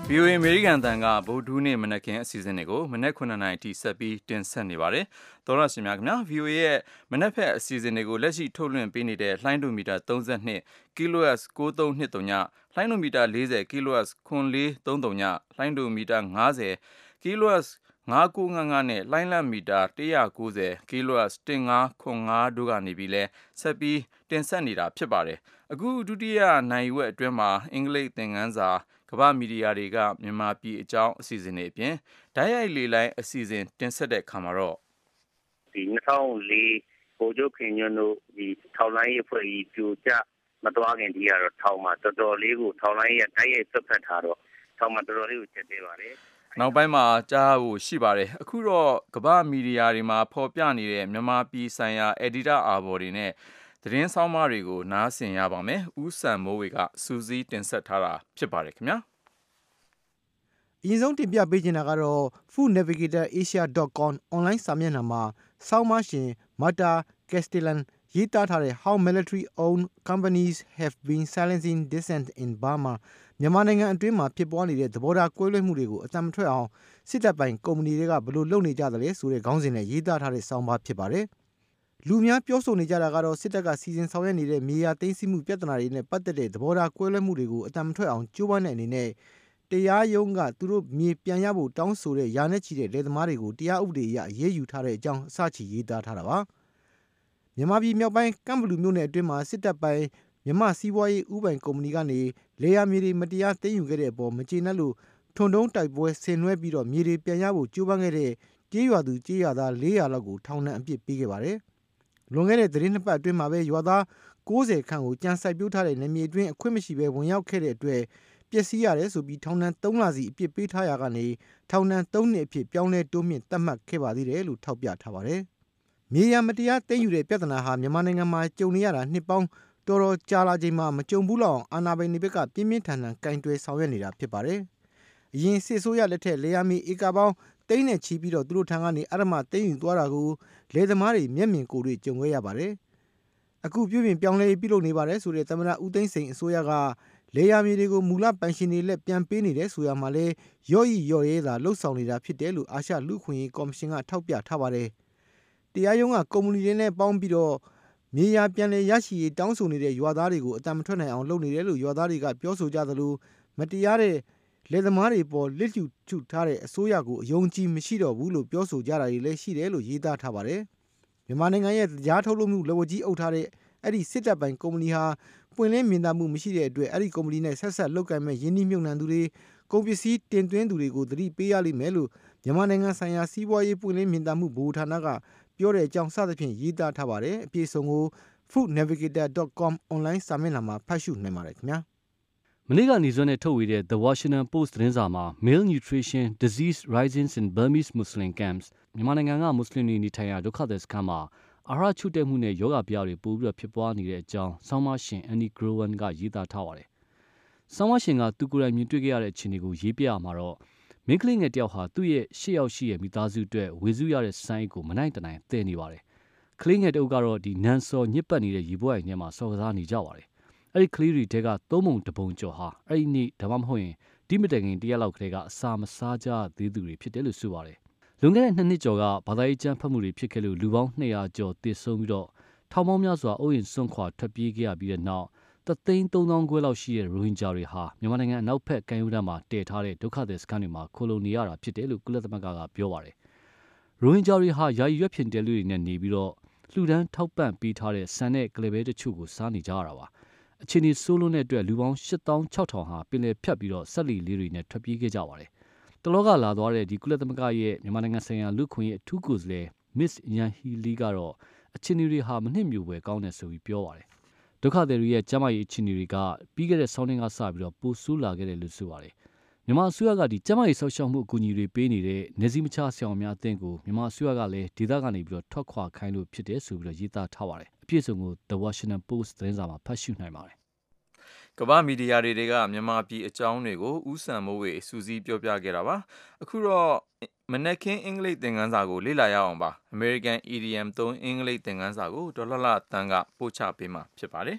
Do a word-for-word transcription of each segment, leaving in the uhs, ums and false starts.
ဗီအိုအေ အမေရိကန်အသံကဗုဒ္ဓဟူးနေ့မနက်ခင်းအစီအစဉ်တွေကိုမနက်ခုနှစ်နာရီထိဆက်ပြီးတင်ဆက်နေပါတယ်။သောရရှင်များခင်ဗျာ ဗီအိုအေ ရဲ့မနက်ဖက်အစီအစဉ်တွေကိုလက်ရှိထုတ်လွှင့်ပေးနေတဲ့လှိုင်းဒိုမီတာသုံး၂ kilohertz ကိုးသုံး၂၃ လှိုင်းဒိုမီတာ၄၀ kilohertz ခွန်လေးသုံးသုံး လှိုင်းဒိုမီတာ၅၀ kilohertz ငါးကိုးငါးငါး နဲ့လှိုင်းလတ်မီတာ၁၉၀ kilohertz ၁၅ခွန်၅ တို့ကနေပြီးလဲဆက်ပြီးတင်ဆက်နေတာဖြစ်ပါတယ်။အခုဒုတိယနိုင်ဝက်အတွင်းမှာအင်္ဂလိပ်သင်ခန်းစာကမ္ဘာမီဒီယာတွေကမြန်မာပြည်အကြောင်းအစီအစဉ်တွေအပြင်ဓာတ်ရိုက်လေလိုင်းအစီအစဉ်တင်ဆက်တဲ့အခါမှာတော့ဒီ၂၀၀၄ဗိုလ်ချုပ်ခင်ညွန့်တို့ဒီထောက်လိုင်းရေးအဖွဲ့ကြီးပြိုကျမသွားခင်ဒီကတော့ထောင်မှာတော်တော်လေးကိုထောက်လိုင်းရေးဓာတ်ရိုက်ဆက်ဖက်ထားတော့ထောင်မှာတော်တော်လေးကိုကျက်သေးပါတယ်နောက်ပိုင်းမှာကြားဖို့ရှိပါတယ်အခုတော့ကမ္ဘာမီဒီယာတွေမှာဖော်ပြနေတဲ့မြန်မာပြည်ဆိုင်ရာအက်ဒီတာအာဘော်တွေနဲ့သတင်းဆောင်မတွေကိုနားဆင်ရပါမယ်ဦးစံမိုးဝေကစူးစီးတင်ဆက်ထားတာဖြစ်ပါတယ်ခင်ဗျာအရင်ဆုံးတင်ပြပေးချင်တာကတော့ food navigator asia dot com အွန်လိုင်းစာမျက်နှာမှာဆောင်းပါးရှင် Marta Castellan ရေးသားထားတဲ့ How military owned companies have been silencing dissent in Burma မြန်မာနိုင်ငံအတွင်းမှာဖြစ်ပွားနေတဲ့သဘောထားကွဲလွဲမှုတွေကိုအသံမထွက်အောင်စစ်တပ်ပိုင်ကုမ္ပဏီတွေကဘယ်လိုလုပ်နေကြသလဲဆိုတဲ့ခေါင်းစဉ်နဲ့ရေးသားထားတဲ့ဆောင်းပါးဖြစ်ပါတယ်လူများပြောဆိုနေကြတာကတော့စစ်တပ်ကစီစဉ်ဆောင်ရွက်နေတဲ့မြေယာသိမ်းဆည်းမှုပြဿနာတွေနဲ့ပတ်သက်တဲ့သဘောထားကွဲလွဲမှုတွေကိုအသံမထွက်အောင်ကြိုးပမ်းတဲ့အနေနဲ့တရားရုံးကသူတို့မြေပြန်ရဖို့တောင်းဆိုတဲ့ယာနဲ့ချီတဲ့လယ်သမားတွေကိုတရားဥပဒေအရအရေးယူထားတဲ့အကြောင်းအစချီရေးသားထားတာပါမြန်မာပြည်မြောက်ပိုင်းကမ်ဘလူမြို့နယ်အတွင်းမှာစစ်တပ်ပိုင်မြန်မာစီးပွားရေးဥပိုင်ကုမ္ပဏီကနေလေယာမြေတွေမတရားသိမ်းယူခဲ့တဲ့အပေါ်မကျေနပ်လို့ထွန်တုံးတိုက်ပွဲဆင်နွှဲပြီးတော့မြေတွေပြန်ရဖို့ကြိုးပမ်းခဲ့တဲ့ကြေးရွာသူကြေးရွာသား၄ရာလောက်ကိုထောင်ဒဏ်အပြစ်ပေးခဲ့ပါတယ်လွန်ခဲ့တဲ့သတင်းနှစ်ပတ်အတွင်းမှာပဲရွာသား၉၀ခန့်ကိုကြံစိုက်ပျိုးထားတဲ့နေမြေအတွင်းအခွင့်မရှိဘဲဝင်ရောက်ခဲ့တဲ့အတွက်ပျက်စီးရတယ်ဆိုပြီးထောင်ဒဏ်၃လစီအပြစ်ပေးထားရကနေထောင်ဒဏ်၃နှစ်အဖြစ်ပြောင်းလဲတိုးမြင့်သတ်မှတ်ခဲ့ပါသေးတယ်လို့ထောက်ပြထားပါတယ်။မြေယာမတရားသိမ်းယူတဲ့ပြဿနာဟာမြန်မာနိုင်ငံမှာကြုံနေရတာနှစ်ပေါင်းတော်တော်ကြာလာချိန်မှာမကြုံဘူးလောက်အောင်အာဏာပိုင်တွေဘက်ကပြင်းပြင်းထန်ထန်ကင်တွယ်ဆောင်ရွက်နေတာဖြစ်ပါတယ်။အရင်စစ်ဆိုးရလက်ထက်လေယာမီဧကပေါင်းသိန်းနဲ့ချီပြီးတော့သူတို့ထံကနေအရမသိမ်းယူသွားတာကိုလယ်သမားတွေမျက်မြင်ကိုယ်တွေ့ကြုံခဲ့ရပါတယ်။အခုပြုပြင်ပြောင်းလဲပြုလုပ်နေပါတယ်ဆိုတဲ့သမ္မတဦးသိန်းစိန်အစိုးရကလေယာမြေတွေကိုမူလပိုင်ရှင်တွေလက်ပြန်ပေးနေတယ်ဆိုရမှာလဲရော့ရီရော့ရဲသာလှုပ်ဆောင်နေတာဖြစ်တယ်လို့အာရှလူခွင့်ရေးကော်မရှင်ကထောက်ပြထားပါတယ်။တရားရုံးကကုမ္ပဏီတွေနဲ့ပေါင်းပြီးတော့မြေယာပြန်လည်ရရှိရေးတောင်းဆိုနေတဲ့ရွာသားတွေကိုအတံမထွက်နိုင်အောင်လုပ်နေတယ်လို့ရွာသားတွေကပြောဆိုကြသလိုမတရားတဲ့လယ်သမားတွေပေါ်လက်ကျူချထားတဲ့အစိုးရကိုအယုံကြည်မရှိတော့ဘူးလို့ပြောဆိုကြတာတွေလည်းရှိတယ်လို့ရေးသားထားပါတယ်။မြန်မာနိုင်ငံရဲ့တရားထုတ်လုပ်မှုလက်ဝါးကြီးအုပ်ထားတဲ့အဲ့ဒီစစ်တပ်ပိုင်ကုမ္ပဏီဟာပွင့်လင်းမြင်သာမှုမရှိတဲ့အတွက်အဲ့ဒီကုမ္ပဏီနဲ့ဆက်ဆက်လုပ်ကိုင်မဲ့ယင်းနှိမ့်မြုပ်နှံသူတွေကုန်ပစ္စည်းတင်သွင်းသူတွေကိုသတိပေးရလိမ့်မယ်လို့မြန်မာနိုင်ငံဆိုင်ရာစီးပွားရေးပွင့်လင်းမြင်သာမှုဗဟိုဌာနကပြောတဲ့အကြောင်းစသဖြင့်ရေးသားထားပါတယ်အပြည့်အစုံကို food navigator dot com အွန်လိုင်းစာမျက်နှာမှာဖတ်ရှုနိုင်ပါတယ်ခင်ဗျာမနေ့ကနေစွမ်းနဲ့ထုတ်ဝေတဲ့ The Washington Post သတင်းစာမှာ Malnutrition Disease Rising in Burmese Muslim Camps မြန်မာနိုင်ငံကမွတ်စလင်တွေနေထိုင်ရာဒုက္ခသည်စခန်းမှာအာဟာရချို့တဲ့မှုနဲ့ယောဂပြားတွေပိုပြီးတော့ဖြစ်ပွားနေတဲ့အကြောင်းဆောင်းပါးရှင် Annie Growen ကရေးသားထားပါတယ်။ဆောင်းပါးရှင်ကသူကိုယ်တိုင်မြင်တွေ့ခဲ့ရတဲ့အခြေအနေကိုရေးပြရမှာတော့မင်းကလေးငယ်တယောက်ဟာသူ့ရဲ့ရှစ်ယောက်ရှိရဲ့မိသားစုအတွက်ဝေစုရတဲ့စိုင်းကိုမနိုင်တနိုင်သဲနေပါတယ်။ကလေးငယ်တအုပ်ကတော့ဒီနန်စော်ညစ်ပတ်နေတဲ့ရေပွဲအိမ်ထဲမှာစော်ကစားနေကြပါတယ်။အဲ့ဒီကလေးတွေတဲကသုံးပုံတပုံကျော်ဟာအဲ့ဒီနေ့ဒါမှမဟုတ်ရင်ဒီမတိုင်ခင်တရက်လောက်ကလေးကအစာမစားကြသေးသူတွေဖြစ်တယ်လို့ဆိုပါတယ်။လွန်ခဲ့တဲ့နှစ်နှစ်ကျော်ကဘာသာရေးကျမ်းဖတ်မှုတွေဖြစ်ခဲ့လို့လူပေါင်းနှစ်ရာကျော်တည်ဆုံပြီးတော့ထောင်ပေါင်းများစွာအိုးအိမ်စွန့်ခွာထွက်ပြေးခဲ့ရပြီးတဲ့နောက်သသိန်းသုံးသောင်းခွဲလောက်ရှိတဲ့ရိုဟင်ဂျာတွေဟာမြန်မာနိုင်ငံအနောက်ဘက်ကမ်းရိုးတန်းမှာတည်ထားတဲ့ဒုက္ခသည်စခန်းတွေမှာခိုလုံနေရတာဖြစ်တယ်လို့ကုလသမဂ္ဂကပြောပါတယ်။ရိုဟင်ဂျာတွေဟာယာယီရွက်ဖျင်တဲလူတွေနဲ့နေပြီးတော့လှူဒန်းထောက်ပံ့ပေးထားတဲ့ဆန်နဲ့ကလေးပဲတချို့ကိုစားနေကြရတာပါ။အခြေအနေဆိုးလွန်းတဲ့အတွက်လူပေါင်းရှစ်သောင်းခြောက်ထောင်ဟာပင်လယ်ဖြတ်ပြီးတော့ဆက်လီလေးတွေနဲ့ထွက်ပြေးခဲ့ကြပါတယ်။တလောကလာသွားတဲ့ဒီကုလသမဂ္ဂရဲ့မြန်မာနိုင်ငံဆိုင်ရာလူခွင့်ရေးအထူးကိုယ်စားလှယ် Miss Yan Hee Lee ကတော့အခြေအနေတွေဟာမနှစ်မြို့ပဲကောင်းတယ်ဆိုပြီးပြောပါတယ်။ဒုက္ခသည်တွေရဲ့ကျန်းမာရေးအခြေအနေတွေကပြီးခဲ့တဲ့ဆောင်းတွင်းကစပြီးတော့ပိုဆိုးလာခဲ့တယ်လို့ဆိုပါတယ်။မြန်မာအစိုးရကဒီကျန်းမာရေးဆောက်ရှောက်မှုအကူအညီတွေပေးနေတဲ့နေစည်းမခြားဆရာဝန်များအသင်းကိုမြန်မာအစိုးရကလည်းဒေသကနေပြီးတော့ထွက်ခွာခိုင်းလို့ဖြစ်တယ်ဆိုပြီးတော့ရေးသားထားပါတယ်။အပြည့်အစုံကို The Washington Post သတင်းစာမှာဖတ်ရှုနိုင်ပါတယ်။ကမ္ဘာမီဒီယာတွေကမြန်မာပြည်အကြောင်းတွေကိုဦးစံမိုးဝေစူးစီးပြောပြခဲ့တာပါအခုတော့မနက်ခင်းအင်္ဂလိပ်သင်ခန်းစာကိုလေ့လာရအောင်ပါ American Idiom သုံးအင်္ဂလိပ်သင်ခန်းစာကိုဒေါ်လာလာတန်းကပို့ချပေးမှာဖြစ်ပါတယ်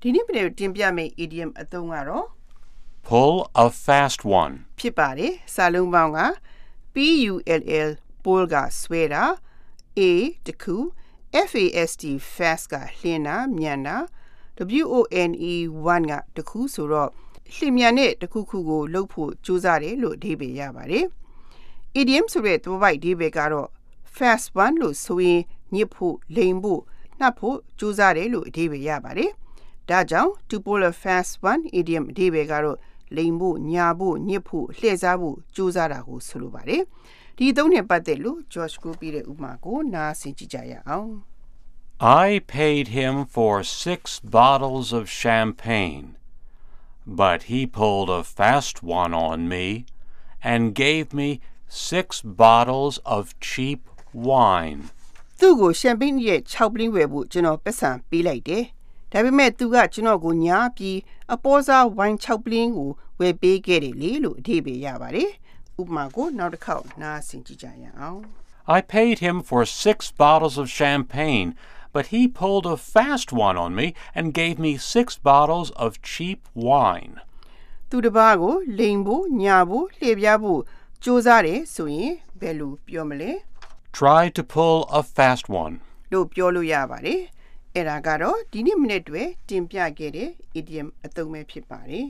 ဒီနေ့ပြည်တင်ပြမယ့် idiom အသုံးကတော့ pull a fast one ဖြစ်ပါတယ်စာလုံးပေါင်းက P U L L pull ကဆွဲတာ A တခု F A S T fast ကလှင်တာမြန်တာ W O N E one ကတခုဆိုတော့လှင်မြန်တဲ့တခုခုကိုလှုပ်ဖို့ကြိုးစားတယ်လို့အဓိပ္ပာယ်ရပါတယ် idiom ဆိုတဲ့သွယ်ပိုက်အဓိပ္ပာယ်ကတော့ fast one လို့ဆိုရင်ညစ်ဖို့လိမ်ဖို့နှပ်ဖို့ကြိုးစားတယ်လို့အဓိပ္ပာယ်ရပါတယ်ဒါကြောင့် to pull a fast one idiom အဓိပ္ပာယ်ကတော့လိမ်ဖို့ညာဖို့ညစ်ဖို့လှည့်စားဖို့ကြိုးစားတာကိုဆိုလိုပါတယ်ဒီအသုံးနဲ့ပတ်သက်လို့ Josh ကိုပြတဲ့ဥပမာကိုနားဆင်ကြည့်ကြရအောင် I paid him for six bottles of champagne, but he pulled a fast one on me and gave me six bottles of cheap wine. သူ့ကိုရှမ်ပိန်းရဲ့၆ပလင်းဝယ်ဖို့ကျွန်တော်ပတ်စံပေးလိုက်တယ်ဒါပေမဲ့သူကကျွန်တော်ကိုညားပြီးအပေါ်စားဝိုင်း၆ပလင်းကိုဝယ်ပေးခဲ့တယ်လေလို့အဓိပ္ပာယ်ရပါတယ်ဥပမာကိုနောက်တစ်ခေါက်နားဆင်ကြည့်ကြရအောင် I paid him for six bottles of champagne, but he pulled a fast one on me and gave me six bottles of cheap wine. သူတစ်ပါးကိုလိမ်ဖို့ညာဖို့လှည့်ပြားဖို့ကြိုးစားတယ်ဆိုရင်ဘယ်လိုပြောမလဲ Try to pull a fast one. လို့ပြောလို့ရပါတယ်အဲ့ဒါကတော့ဒီနေ့မိနစ်တွေတင်ပြခဲ့တဲ့ idiom အသုံးပဲဖြစ်ပါတယ်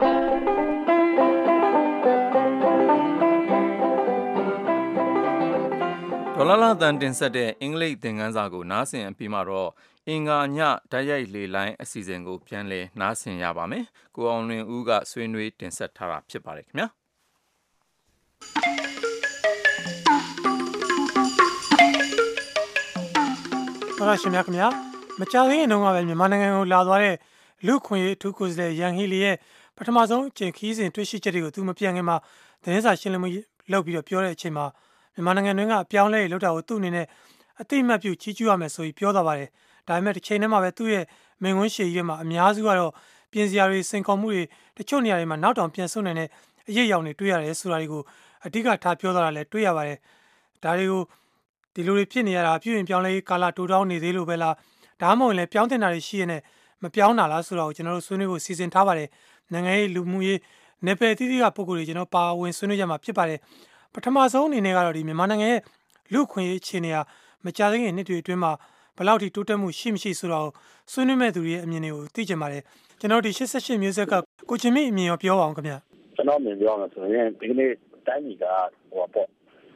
ဒေါ်လာလာတန်တင်ဆက်တဲ့အင်္ဂလိပ်သင်ခန်းစာကိုနားဆင်အပြီးမှာတော့အင်္ဂါညဓာတ်ရိုက်လေလိုင်းအစီအစဉ်ကိုပြန်လည်နားဆင်ရပါမယ်ကိုအောင်လွင်ဦးကဆွေးနွေးတင်ဆက်ထားတာဖြစ်ပါတယ်ခင်ဗျာဟုတ်လားရှင်များခင်ဗျာမကြာသေးခင်တုန်းကပဲမြန်မာနိုင်ငံကိုလာသွားတဲ့လူခွင့်ရေးအထူးကိုယ်စားလှယ်ရန်ဟီလီရဲ့ပထမဆုံးအကြိမ်ခီးစဉ်တွေ့ရှိချက်တွေကိုသူမပြန်ခင်မှာသတင်းစာရှင်းလင်းမှုလုပ်ပြီးတော့ပြောတဲ့အချိန်မှာမြန်မာနိုင်ငံတွင်းကအပြောင်းလဲလုပ်တာကိုသူ့အနေနဲ့အတိအမှတ်ပြုကြီးကျူးရမယ်ဆိုပြီးပြောသွားပါတယ်ဒါပေမဲ့တစ်ချိန်တည်းမှာပဲသူ့ရဲ့မိန့်ခွန်းရှည်ကြီးမှာအများစုကတော့ပြင်စရာတွေစင်ခေါ်မှုတွေတချို့နေရာတွေမှာနောက်တောင်ပြန်ဆုတ်နိုင်တဲ့အရေးအယောင်တွေတွေ့ရတယ်ဆိုတာတွေကိုအဓိကထားပြောသွားတာလည်းတွေ့ရပါတယ်ဒါတွေကိုဒီလိုတွေဖြစ်နေရတာပြုရင်ပြောင်းလဲကာလတိုးတောင်းနေသေးလို့ပဲလားဒါမှမဟုတ်လည်းပြောင်းတင်တာတွေရှိရတဲ့မပြောင်းတာလားဆိုတော့ကျွန်တော်တို့ဆွေးနွေးဖို့စီစဉ်ထားပါတယ်နိုင်ငံရေးလူမှုရေးနယ်ပယ်အသီးသီးကပုံကိုယ်တွေကျွန်တော်ပါဝင်ဆွေးနွေးကြမှာဖြစ်ပါတယ်ပထမဆုံးအနေနဲ့ကတော့ဒီမြန်မာနိုင်ငံရဲ့လူခွင့်ရေးအခြေအနေဟာမကြာသေးခင်နှစ်တွေအတွင်းမှာဘယ်လောက်ထိတိုးတက်မှုရှိမရှိဆိုတော့ဆွေးနွေးမဲ့သူတွေရဲ့အမြင်တွေကိုသိချင်ပါတယ်ကျွန်တော်ဒီရှစ်ဆယ့်ရှစ်မျိုးဆက်ကကိုချင်းမိအမြင်ရောပြောပါအောင်ခင်ဗျကျွန်တော်မြင်ပြောမှာဆိုရင်ဒီနေ့တိုင်းပြည်ကဟိုပေါ့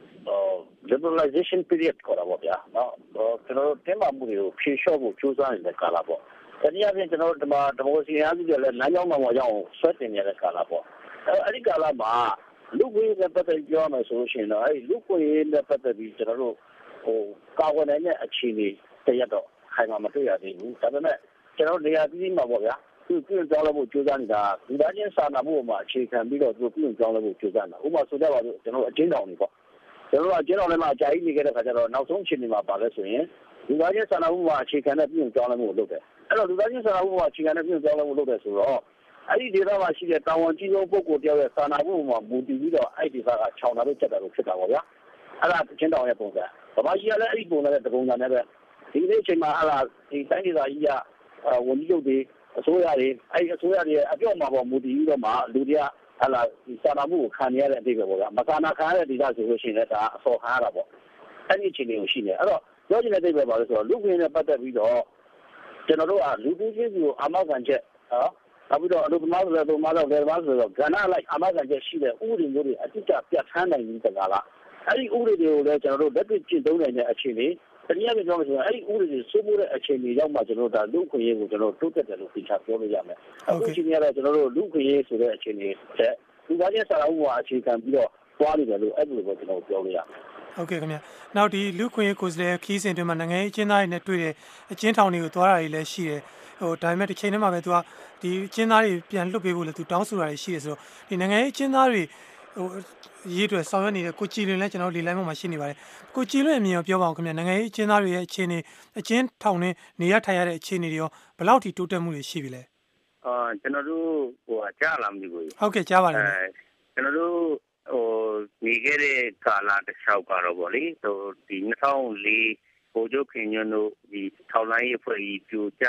liberalization period ခေါ်တာပေါ့ဗျာနော်ကျွန်တော်တို့တင်ပါမှုတွေကိုဖြေလျှော့ဖို့ကြိုးစားနေတဲ့ကာလပေါ့တနည်းအားဖြင့်ကျွန်တော်တို့ဒီမှာဒီမိုကရေစီအားဖြင့်လည်းလမ်းကြောင်းမှမရောက်အောင်ဆွဲတင်နေတဲ့ကာလပေါ့အဲ့ဒီကာလမှာလူ့ခွင့်ရေးနဲ့ပတ်သက်ပြောမယ်ဆိုရှင်တော့အဲ့လူ့ခွင့်ရေးနဲ့ပတ်သက်ပြီးကျွန်တော်တို့ဟိုကာကွယ်နိုင်တဲ့အခြေအနေတရက်တော့ခိုင်မာမတွေ့ရသေးဘူးဒါပေမဲ့ကျွန်တော်နေရာပြည်မှာပေါ့ဗျာသူပြုကြောင်းလည်းဖို့ကြိုးစားနေတာဒီသားချင်းစာနာမှုမှာအခြေခံပြီးတော့သူပြုကြောင်းလည်းဖို့ကြိုးစားတာဥပမာဆိုကြပါစို့ကျွန်တော်အချင်းတော်တွေပေါ့ကျွန်တော်အကျဉ်းတော်ထဲမှာအကြာကြီးနေခဲ့တဲ့ခါကျတော့နောက်ဆုံးအခြေအနေမှာပါလဲဆိုရင်လူသားချင်းစာနာမှုမှာအခြေခံတဲ့ပြည်ကြောင်းလည်းမှုလုပ်တယ်အဲ့တော့လူသားချင်းစာနာမှုမှာအခြေခံတဲ့ပြည်ကြောင်းလည်းမှုလုပ်တယ်ဆိုတော့အဲ့ဒီဒေသမှာရှိတဲ့တာဝန်ကြီးဆုံးပုဂ္ဂိုလ်တယောက်ရဲ့စာနာမှုမှာမူတည်ပြီးတော့အဲ့ဒီဒေသကခြောင်တာလို့ချက်တာလို့ဖြစ်တာပေါ့ဗျာအဲ့ဒါအကျဉ်းတော်ရဲ့ပုံစံဗမာကြီးကလည်းအဲ့ဒီပုံစံနဲ့တကုံစံနဲ့ပဲဒီနေ့အချိန်မှာအဲ့ဒါဒီတိုင်းဒေသကြီးကဝန်ကြီးချုပ်တွေအစိုးရတွေအဲ့ဒီအစိုးရတွေအပြော့မှာပေါ့မူတည်ပြီးတော့မှလူတွေကဟာလာဒီစာနာမှုကိုခံရတဲ့အသေးပဲပေါ့ဗျာမစာနာခံရတဲ့ဒေသဆိုလို့ရှိရင်လည်းဒါအစော်ခံရတာပေါ့အဲ့ဒီအခြေအနေကိုရှိနေအဲ့တော့ပြောချင်တဲ့အသေးပဲပါလို့ဆိုတော့လူခွင့်နဲ့ပတ်သက်ပြီးတော့ကျွန်တော်တို့ကလူကြီးချင်းကိုအာမခံချက်နော်နောက်ပြီးတော့အလုပ်သမားတွေလည်းအလုပ်သမားတွေလည်းသမားဆိုတော့ကဏ္ဍလိုက်အာမခံချက်ရှိတဲ့ဥပဒေမျိုးတွေအတိအကျပြဋ္ဌာန်းနိုင်ပြီးတကားလားအဲ့ဒီဥပဒေတွေကိုလည်းကျွန်တော်တို့လက်တွေ့ကျင့်သုံးနိုင်တဲ့အခြေအနေတနည်းအားဖြင့်ပြောမယ်ဆိုရင်အဲ့ဒီဥပဒေတွေစိုးမိုးတဲ့အခြေအနေရောက်မှကျွန်တော်တို့ဒါလူခွင့်ရေးကိုကျွန်တော်တို့တိုးတက်တယ်လို့သိချပြောလို့ရမယ်အခုချိန်ရတော့ကျွန်တော်တို့လူခွင့်ရေးဆိုတဲ့အခြေအနေတဲ့လူသားချင်းစာနာမှုမှာအခြေခံပြီးတော့ပွားနေတယ်လို့အဲ့လိုပဲကျွန်တော်ပြောလို့ရမယ်ဟုတ်ကဲ့ခင်ဗျနောက်ဒီလူခွင့်ရေးကိုယ်စားလှယ်ခီးစဉ်တွေမှာနိုင်ငံရေးအကျဉ်းသားတွေနဲ့တွေ့တယ်အကျဉ်းထောင်တွေကိုသွားတာတွေလည်းရှိတယ်ဟိုဒါပေမဲ့တစ်ချိန်တည်းမှာပဲသူကဒီအကျဉ်းသားတွေပြန်လွှတ်ပေးဖို့လည်းသူတောင်းဆိုတာတွေရှိတယ်ဆိုတော့ဒီနိုင်ငံရေးအကျဉ်းသားတွေဟိုရေးတွေဆောင်ရွက်နေတဲ့ကိုကြည်လွင်လည်းကျွန်တော်လေလိုင်းမှာရှိနေပါတယ်ကိုကြည်လွင်အမြင်ရောပြောပါအောင်ခင်ဗျနိုင်ငံရေးအကျဉ်းသားတွေရဲ့အခြေအနေအကျဉ်းထောင်နဲ့နေရထိုင်ရတဲ့အခြေအနေတွေရောဘယ်လောက်ထိတိုးတက်မှုတွေရှိပြီလဲအာကျွန်တော်တို့ဟိုကြားလာမသိဘူးဟုတ်ကဲ့ကြားပါတယ်အဲကျွန်တော်တို့ဟိုနေခဲ့တဲ့ကာလတစ်လျှောက်ကတော့ဗောလေဟိုဒီ၂၀၀၄ဗိုလ်ချုပ်ခင်ညွန့်တို့ဒီထောက်လိုင်းရေးဖွဲ့ကြီးပြိုကျ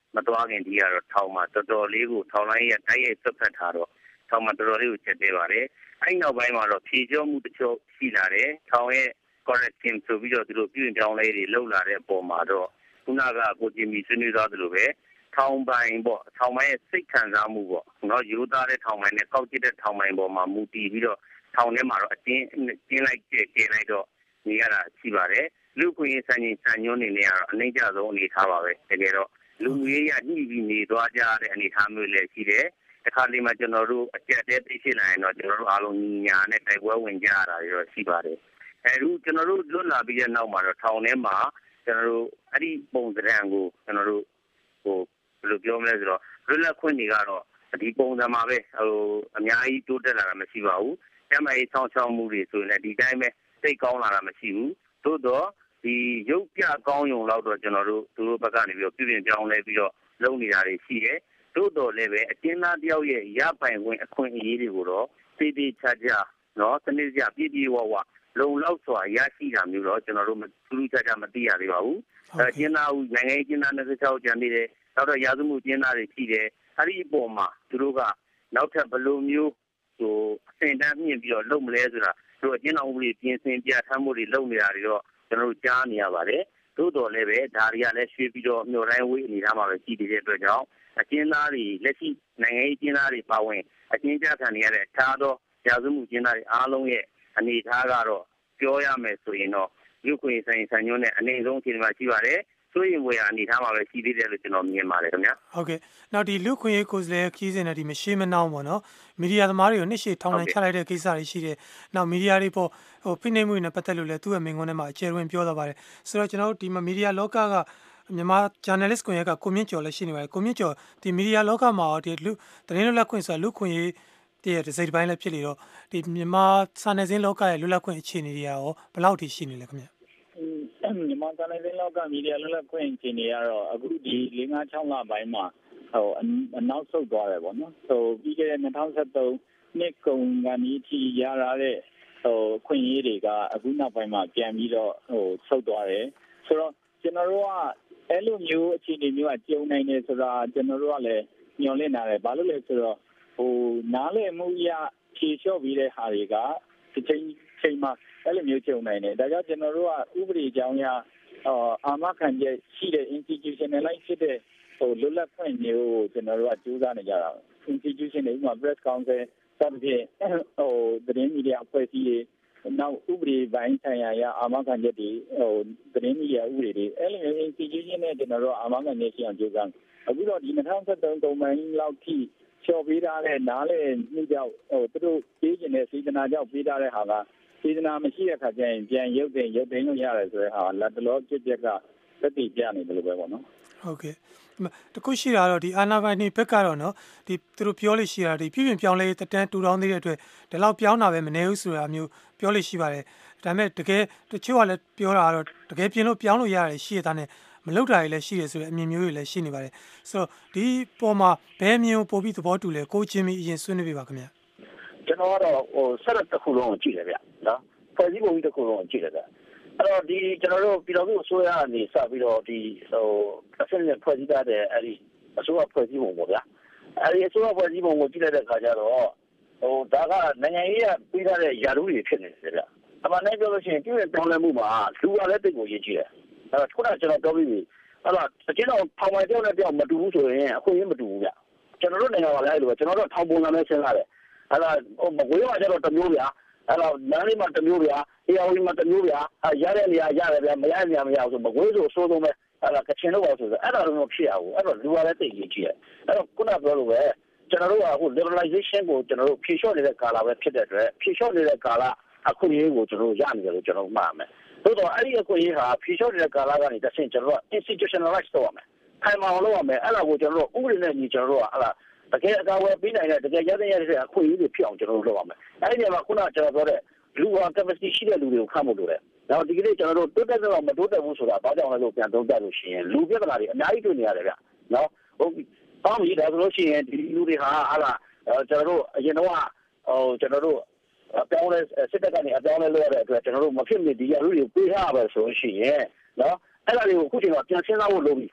မသွားခင်ဒီကတော့ထောင်မှာတော်တော်လေးကိုထောင်လိုင်းရဲ့တိုက်ရိုက်ဆွတ်ဖက်ထားတော့ထောင်မှာတော်တော်လေးကိုချက်သေးပါတယ်အဲ့နောက်ပိုင်းမှာတော့ဖြေကျော်မှုတချို့ရှိလာတယ်ထောင်ရဲ့ correction ဆိုပြီးတော့သူတို့ပြုပြင်ပြောင်းလဲတွေလုပ်လာတဲ့အပေါ်မှာတော့ခုနကကိုကြည်မီဆွေးနွေးသွားသလိုပဲထောင်ပိုင်းပေါ့ထောင်ပိုင်းရဲ့စိတ်ခံစားမှုပေါ့နော်ရိုးသားတဲ့ထောင်ပိုင်းနဲ့ကောက်ကျစ်တဲ့ထောင်ပိုင်းပေါ်မှာမူတည်ပြီးတော့ထောင်ထဲမှာတော့အတင်းကျင်းလိုက်ကျဲကျဲလိုက်တော့နေရတာရှိပါတယ်လူခွင့်ရေးစံချိန်စံညွှန်းနေနေရတော့အနှိမ့်ကြဆုံးအနေထားပါပဲတကယ်တော့လူငွေရညှိပြီးနေသွားကြတဲ့အနေထားမျိုးလည်းရှိတယ်တခါလေးမှကျွန်တော်တို့အကြက်တဲသိရှိလာရင်တော့ကျွန်တော်တို့အားလုံးညီညာနဲ့တိုက်ပွဲဝင်ကြရတာရောရှိပါတယ်အဲဒီကျွန်တော်တို့လွတ်လာပြီးတဲ့နောက်မှာတော့ထောင်ထဲမှာကျွန်တော်တို့အဲ့ဒီပုံစံကိုကျွန်တော်တို့ဟိုဘယ်လိုပြောမလဲဆိုတော့လွတ်လပ်ခွင့်တွေကတော့ဒီပုံစံမှာပဲဟိုအများကြီးတိုးတက်လာတာမရှိပါဘူးကျမကြီးဆောင်းချောင်းမှုတွေဆိုရင်လည်းဒီတိုင်းပဲစိတ်ကောင်းလာတာမရှိဘူးသို့တော့ဒီရုပ်ပြကောင်းယုံလောက်တော့ကျွန်တော်တို့သူတို့ဘက်ကနေပြီးတော့ပြည်ပြင်ပြောင်းလဲပြီးတော့လုပ်နေတာတွေရှိတယ်သို့တော်လည်းပဲအကျဉ်းသားတယောက်ရဲ့ရပိုင်ခွင့်အခွင့်အရေးတွေကိုတော့တည်တည်ချာချာနော်စနစ်ကျပြည့်ပြည့်ဝဝလုံလောက်စွာရရှိတာမျိုးတော့ကျွန်တော်တို့ထူးထူးခြားခြားမသိရသေးပါဘူးအဲကျဉ်းသားဦးနိုင်ငံရေးကျဉ်းသား၂၆ကျန်နေတယ်နောက်တော့ရာဇမှုကျဉ်းသားတွေရှိတယ်အဲ့ဒီအပေါ်မှာသူတို့ကနောက်ထပ်ဘယ်လိုမျိုးဟိုအစင်တန်းမြင့်ပြီးတော့လုပ်မလဲဆိုတာသူတို့အကျဉ်းတော်ဦးတွေပြင်ဆင်ပြဋ္ဌာန်းမှုတွေလုပ်နေတာတွေတော့ကျွန်တော်တို့ကြားနေရပါတယ်သို့တော်လည်းပဲဒါတွေကလည်းရွှေ့ပြီးတော့မြို့တိုင်းဝေးအနေထားမှာပဲရှိနေတဲ့အတွက်ကြောင့်အကျဉ်းသားတွေလက်ရှိနိုင်ငံရေးကျဉ်းသားတွေပါဝင်အကျဉ်းချခံနေရတဲ့အခြားသောရာဇမှုကျဉ်းသားတွေအားလုံးရဲ့အနေအထားကတော့ပြောရမယ်ဆိုရင်တော့လူခွင့်ဆိုင်ဆိုင်ညွှန်းတဲ့အနေအဆုံးအခြေအနေမှာရှိပါတယ်ဆိုရင်ဝေရအနေထားမှာပဲရှိသေးတယ်လို့ကျွန်တော်မြင်ပါတယ်ခင်ဗျာဟုတ်ကဲ့နောက်ဒီလူခွင့်ရေးကိုယ်စားလှယ်ခီးစဉ်နဲ့ဒီမရှိမနှောင်းပေါ့နော်မီဒီယာသမားတွေကိုနှစ်ရှည်ထောင်ဒဏ်ချလိုက်တဲ့ကိစ္စတွေရှိတယ်နောက်မီဒီယာတွေပေါ့ဟိုဖိနှိပ်မှုတွေနဲ့ပတ်သက်လို့လည်းသူ့ရဲ့မိန့်ခွန်းထဲမှာအကျယ်တွင်ပြောသွားပါတယ်ဆိုတော့ကျွန်တော်တို့ဒီမီဒီယာလောကကမြန်မာ journalist ကွန်ရက်ကကိုမြင့်ကျော်လည်းရှိနေပါတယ်ကိုမြင့်ကျော်ဒီမီဒီယာလောကမှာဒီလူသတင်းလွတ်လပ်ခွင့်ဆိုတာလူခွင့်ရေးတည်းတဲ့စိတ်ပိုင်းလည်းဖြစ်နေတော့ဒီမြန်မာစာနယ်ဇင်းလောကရဲ့လွတ်လပ်ခွင့်အခြေအနေတွေရောဘယ်လောက်ထိရှိနေလဲခင်ဗျမြန်မာစာနယ်ဇင်းလောကမီဒီယာလွတ်လပ်ခွင့်အခြေအနေကတော့အခုဒီ၄၅၆လပိုင်းမှာဟိုအနောက်ဆုတ်သွားတယ်ပေါ့နော်ဆိုပြီးခဲ့တဲ့၂၀၁၃နှစ်ကုန်ကနေထိရလာတဲ့ဟိုခွင့်ရေးတွေကအခုနောက်ပိုင်းမှာပြန်ပြီးတော့ဟိုဆုတ်သွားတယ်ဆိုတော့ကျွန်တော်တို့ကအဲ့လိုမျိုးအခြေအနေမျိုးကကြုံနိုင်တယ်ဆိုတာကျွန်တော်တို့ကလည်းညှော်လင့်နေတယ်ဘာလို့လဲဆိုတော့ဟိုနားလည်မှုရဖြေလျှော့ပြီးတဲ့ဟာတွေကဒီချိန်ချိန်မှာအဲ့လိုမျိုးကြုံနိုင်တယ်ဒါကြောင့်ကျွန်တော်တို့ကဥပဒေကြောင်းရအာမခံချက်ရှိတဲ့ institutionalize ဖြစ်တဲ့ဟိုလွတ်လပ်ခွင့်မျိုးကိုကျွန်တော်တို့ကကြိုးစားနေjara institution တွေဥပမာ press council စသဖြင့်ဟိုသတင်းမီဒီယာအဖွဲ့အစည်းတွေနောက်ဥပဒေပိုင်းဆိုင်ရာရအာမခံချက်တွေဟိုသတင်းမီဒီယာဥပဒေတွေအဲ့လိုမျိုး institution နဲ့ကျွန်တော်တို့အာမခံချက်ရှိအောင်ကြိုးစားအခုတော့ဒီ၂၀၁၃တုံးပိုင်းလောက်ထိချော်ပေးထားတဲ့နားလေမှုကြောင့်ဟိုသူတို့ပေးခြင်းတဲ့စေတနာကြောင့်ပေးထားတဲ့ဟာကစေတနာမရှိတဲ့ခါကျရင်ပြန်ရုပ်တင်ရုပ်တင်လို့ရတယ်ဆိုတဲ့ဟာလက်တလောဖြစ်ပျက်ကသက်တည်ပြနေတယ်လို့ပဲပေါ့နော်ဟုတ်ကဲ့တခုရှိတာတော့ဒီအာနာပိုင်နေဘက်ကတော့နော်ဒီသူတို့ပြောလို့ရှိတာဒီပြည်ပြင်ပြောင်းလဲတတန်းတူတောင်းသေးတဲ့အတွက်ဒီလောက်ပြောင်းတာပဲမနေဘူးဆိုတာမျိုးပြောလို့ရှိပါတယ်ဒါပေမဲ့တကယ်တချို့ကလည်းပြောတာကတော့တကယ်ပြင်လို့ပြောင်းလို့ရတယ်ရှိရတဲ့နဲ့မလုပ်တာတွေလည်းရှိတယ်ဆိုတဲ့အမြင်မျိုးတွေလည်းရှိနေပါတယ်ဆိုတော့ဒီပေါ်မှာဘယ်မျိုးပို့ပြီးသဘောတူလဲကိုချင်းမီအရင်ဆွေးနွေးပြပါခင်ဗျာကျွန်တော်ကတော့ဟိုဆက်လက်တစ်ခုလုံးကိုကြည့်တယ်ဗျနော်ဖွဲ့စည်းပုံကြီးတစ်ခုလုံးကိုကြည့်တယ်ဗျအဲ့တော့ဒီကျွန်တော်တို့ပြည်တော်စုအစိုးရအနေစပြီးတော့ဒီဟိုအစနဲ့ဖွဲ့စည်းထားတဲ့အဲ့ဒီအစိုးရဖွဲ့စည်းပုံပေါ့ဗျာအဲ့ဒီအစိုးရဖွဲ့စည်းပုံကိုကြည့်လိုက်တဲ့အခါကျတော့ဟိုဒါကနိုင်ငံရေးကပြီးထားတဲ့ယာရုတွေဖြစ်နေတယ်ဗျအမှန်တမ်းပြောလို့ရှိရင်ပြည်ပြောင်းလဲမှုမှာလူကလည်းတိတ်ကိုရည်ကြည့်တယ်အဲ့တော့ခုနကကျွန်တော်ပြောပြီးပြီအဲ့တော့အကျဉ်းတော်ထောင်ပိုင်းပြောင်းတဲ့ပြောင်းမတူဘူးဆိုရင်အခွင့်အရေးမတူဘူးဗျကျွန်တော်တို့နိုင်ငံကလည်းအဲ့လိုပဲကျွန်တော်တို့ထောင်ပုံစံနဲ့စဉ်းစားတယ်အဲ့ဒါဟိုမကွေးကကျတော့တစ်မျိုးဗျာအဲ့တော့လမ်းလေးမှာတစ်မျိုးဗျာအေယာဝီမှာတစ်မျိုးဗျာအဲ့ရတဲ့နေရာရတယ်ဗျာမရတဲ့နေရာမရဘူးဆိုမကွေးဆိုအဆိုးဆုံးပဲအဲ့ဒါကချင်တော့ပါဆိုဆိုအဲ့ဒါတော့ဖြစ်ရဘူးအဲ့တော့လူကလည်းတိတ်ကြီးကြီးတယ်အဲ့တော့ခုနပြောလို့ပဲကျွန်တော်တို့ကဟို liberalization ကိုကျွန်တော်တို့ဖြေလျှော့နေတဲ့ကာလပဲဖြစ်တဲ့အတွက်ဖြေလျှော့နေတဲ့ကာလအခွင့်အရေးကိုကျွန်တော်တို့ရနေတယ်လို့ကျွန်တော်မှားမယ်သို့တော့အဲ့ဒီအခွင့်အရေးဟာဖြေလျှော့နေတဲ့ကာလကနေတစ်ဆင့်ကျွန်တော်တို့ institutionalize လုပ်ရမယ်ခိုင်မာအောင်လုပ်ရမယ်အဲ့ဒါကိုကျွန်တော်တို့ဥပဒေနဲ့ညီကျွန်တော်တို့ကအဲ့ဒါတကယ်အကာအကွယ်ပေးနိုင်တဲ့တကယ်ရတဲ့ရတဲ့အခွင့်အရေးတွေဖြစ်အောင်ကျွန်တော်တို့လုပ်ရမယ်အဲ့ဒီနေရာမှာခုနကကျွန်တော်ပြောတဲ့လူဟာ capacity ရှိတဲ့လူတွေကိုခန့်ဖို့လိုတယ်နောက်ဒီကနေ့ကျွန်တော်တို့တိုးတက်တော့မတိုးတက်ဘူးဆိုတာဘာကြောင့်လဲလို့ပြန်သုံးသပ်လို့ရှိရင်လူပြဿနာတွေအများကြီးတွေ့နေရတယ်ဗျနော်ဟုတ်ကောင်းပြီဒါဆိုလို့ရှိရင်ဒီလူတွေဟာဟာလာကျွန်တော်တို့အရင်တော့ဟိုကျွန်တော်တို့အပြောင်းလဲစစ်တပ်ကနေအပြောင်းလဲလုပ်ရတဲ့အတွက်ကျွန်တော်တို့မဖြစ်မနေဒီရလူတွေကိုပေးရပါဆိုလို့ရှိရင်နော်အဲ့ဒါတွေကိုအခုချိန်မှာပြန်စဉ်းစားဖို့လိုပြီ